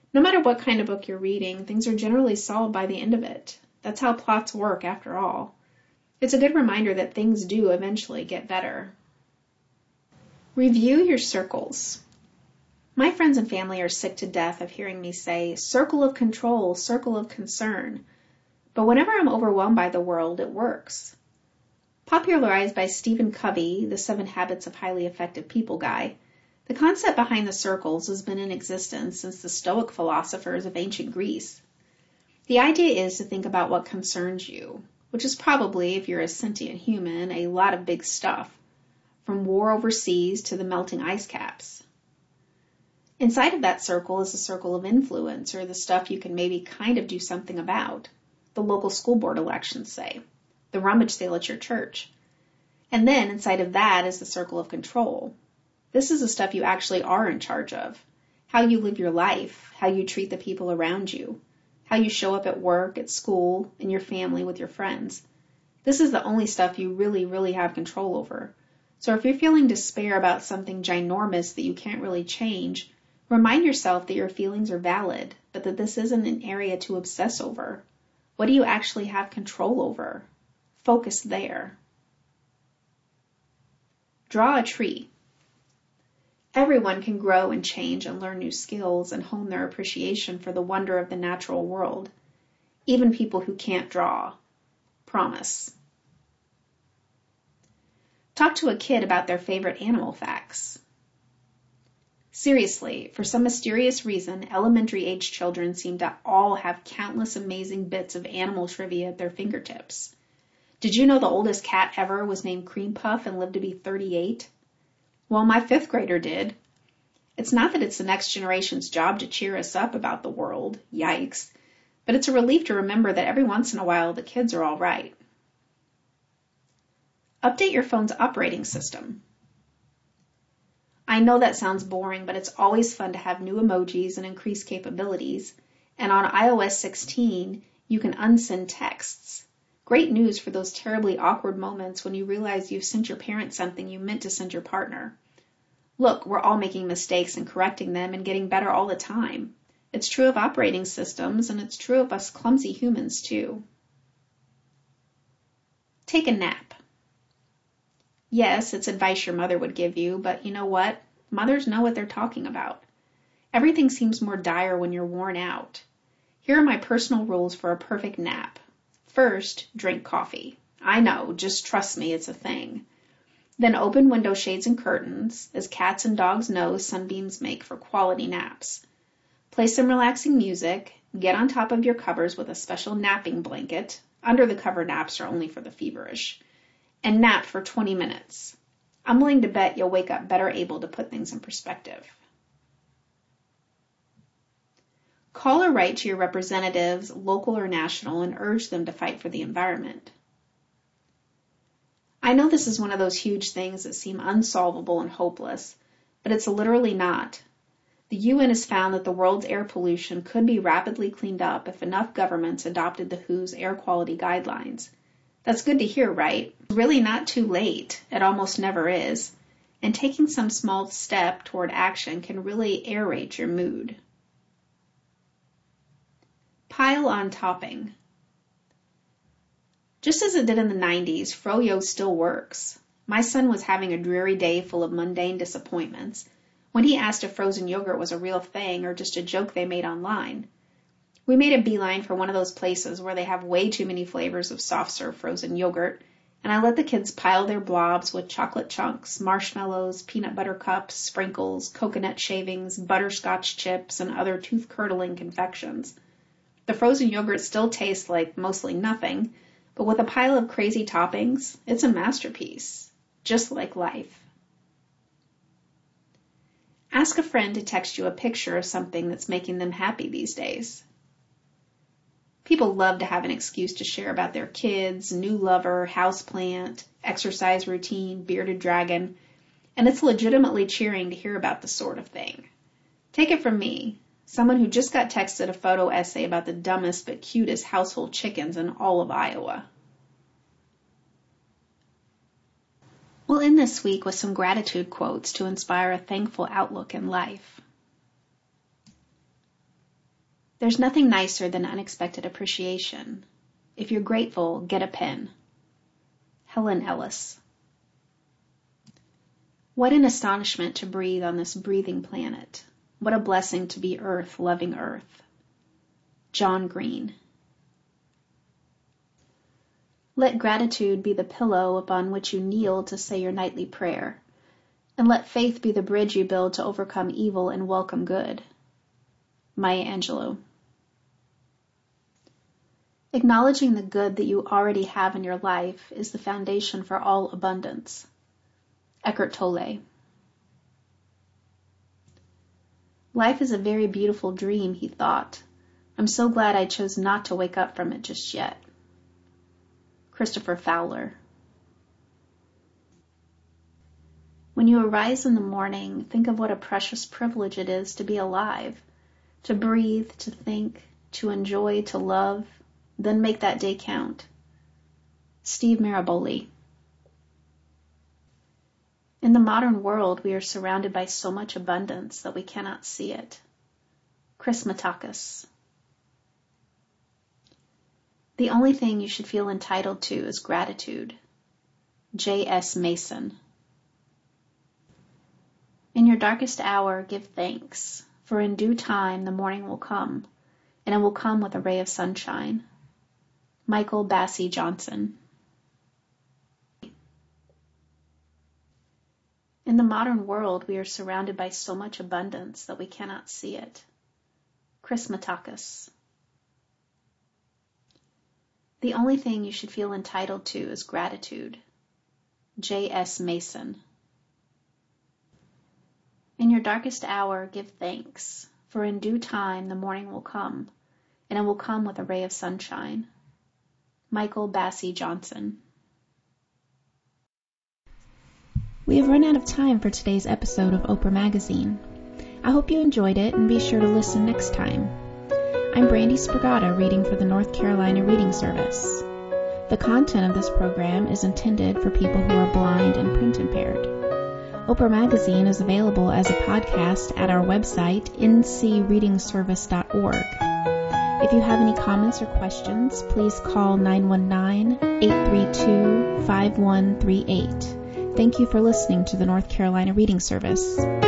No matter what kind of book you're reading, things are generally solved by the end of it. That's how plots work, after all. It's a good reminder that things do eventually get better. Review your circles. My friends and family are sick to death of hearing me say, circle of control, circle of concern. But whenever I'm overwhelmed by the world, it works. Popularized by Stephen Covey, the 7 Habits of Highly Effective People guy, the concept behind the circles has been in existence since the Stoic philosophers of ancient Greece. The idea is to think about what concerns you, which is probably, if you're a sentient human, a lot of big stuff, from war overseas to the melting ice caps. Inside of that circle is the circle of influence, or the stuff you can maybe kind of do something about. The local school board elections, say. The rummage sale at your church. And then inside of that is the circle of control. This is the stuff you actually are in charge of. How you live your life, how you treat the people around you, how you show up at work, at school, in your family, with your friends. This is the only stuff you really, really have control over. So if you're feeling despair about something ginormous that you can't really change, remind yourself that your feelings are valid, but that this isn't an area to obsess over. What do you actually have control over? Focus there. Draw a tree. Everyone can grow and change and learn new skills and hone their appreciation for the wonder of the natural world. Even people who can't draw. Promise. Talk to a kid about their favorite animal facts. Seriously, for some mysterious reason, elementary-age children seem to all have countless amazing bits of animal trivia at their fingertips. Did you know the oldest cat ever was named Cream Puff and lived to be 38? Well, my 5th grader did. It's not that it's the next generation's job to cheer us up about the world, yikes, but it's a relief to remember that every once in a while the kids are all right. Update your phone's operating system. I know that sounds boring, but it's always fun to have new emojis and increased capabilities, and on iOS 16, you can unsend texts. Great news for those terribly awkward moments when you realize you've sent your parents something you meant to send your partner. Look, we're all making mistakes and correcting them and getting better all the time. It's true of operating systems, and it's true of us clumsy humans, too. Take a nap. Yes, it's advice your mother would give you, but you know what? Mothers know what they're talking about. Everything seems more dire when you're worn out. Here are my personal rules for a perfect nap. First, drink coffee. I know, just trust me, it's a thing. Then open window shades and curtains, as cats and dogs know sunbeams make for quality naps. Play some relaxing music, get on top of your covers with a special napping blanket. Under the cover naps are only for the feverish. And nap for 20 minutes. I'm willing to bet you'll wake up better able to put things in perspective. Call or write to your representatives, local or national, and urge them to fight for the environment. I know this is one of those huge things that seem unsolvable and hopeless, but it's literally not. The UN has found that the world's air pollution could be rapidly cleaned up if enough governments adopted the WHO's air quality guidelines. That's good to hear, right? Really not too late. It almost never is. And taking some small step toward action can really aerate your mood. Pile on topping. Just as it did in the 90s, Froyo still works. My son was having a dreary day full of mundane disappointments when he asked if frozen yogurt was a real thing or just a joke they made online. We made a beeline for one of those places where they have way too many flavors of soft-serve frozen yogurt, and I let the kids pile their blobs with chocolate chunks, marshmallows, peanut butter cups, sprinkles, coconut shavings, butterscotch chips, and other tooth-curdling confections. The frozen yogurt still tastes like mostly nothing, but with a pile of crazy toppings, it's a masterpiece, just like life. Ask a friend to text you a picture of something that's making them happy these days. People love to have an excuse to share about their kids, new lover, houseplant, exercise routine, bearded dragon, and it's legitimately cheering to hear about this sort of thing. Take it from me, someone who just got texted a photo essay about the dumbest but cutest household chickens in all of Iowa. We'll end this week with some gratitude quotes to inspire a thankful outlook in life. There's nothing nicer than unexpected appreciation. If you're grateful, get a pen. Helen Ellis. What an astonishment to breathe on this breathing planet. What a blessing to be Earth, loving Earth. John Green. Let gratitude be the pillow upon which you kneel to say your nightly prayer, and let faith be the bridge you build to overcome evil and welcome good. Maya Angelou. Acknowledging the good that you already have in your life is the foundation for all abundance. Eckhart Tolle. Life is a very beautiful dream, he thought. I'm so glad I chose not to wake up from it just yet. Christopher Fowler. When you arise in the morning, think of what a precious privilege it is to be alive, to breathe, to think, to enjoy, to love, then make that day count. Steve Maraboli. In the modern world, we are surrounded by so much abundance that we cannot see it. Chris Matakis. The only thing you should feel entitled to is gratitude. J.S. Mason. In your darkest hour, give thanks, for in due time the morning will come, and it will come with a ray of sunshine. Michael Bassey Johnson. In the modern world, we are surrounded by so much abundance that we cannot see it. Chris Matakis. The only thing you should feel entitled to is gratitude. J.S. Mason. In your darkest hour, give thanks, for in due time the morning will come, and it will come with a ray of sunshine. Michael Bassey Johnson. We have run out of time for today's episode of Oprah Magazine. I hope you enjoyed it, and be sure to listen next time. I'm Brandy Spragata, reading for the North Carolina Reading Service. The content of this program is intended for people who are blind and print impaired. Oprah Magazine is available as a podcast at our website, ncreadingservice.org. If you have any comments or questions, please call 919-832-5138. Thank you for listening to the North Carolina Reading Service.